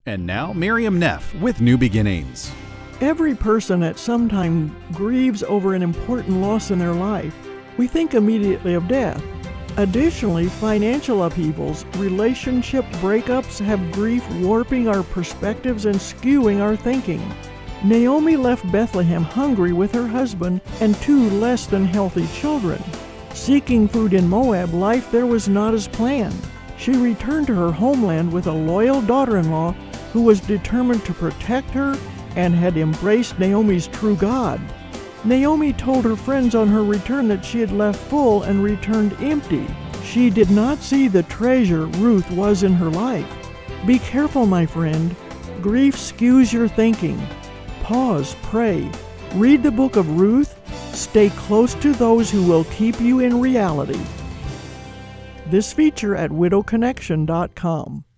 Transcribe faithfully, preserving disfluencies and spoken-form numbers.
And now, Miriam Neff with New Beginnings. Every person at some time grieves over an important loss in their life. We think immediately of death. Additionally, financial upheavals, relationship breakups have grief warping our perspectives and skewing our thinking. Naomi left Bethlehem hungry with her husband and two less than healthy children. Seeking food in Moab, life there was not as planned. She returned to her homeland with a loyal daughter-in-law who was determined to protect her and had embraced Naomi's true God. Naomi told her friends on her return that she had left full and returned empty. She did not see the treasure Ruth was in her life. Be careful, my friend. Grief skews your thinking. Pause, pray. Read the book of Ruth. Stay close to those who will keep you in reality. This feature at widow connection dot com.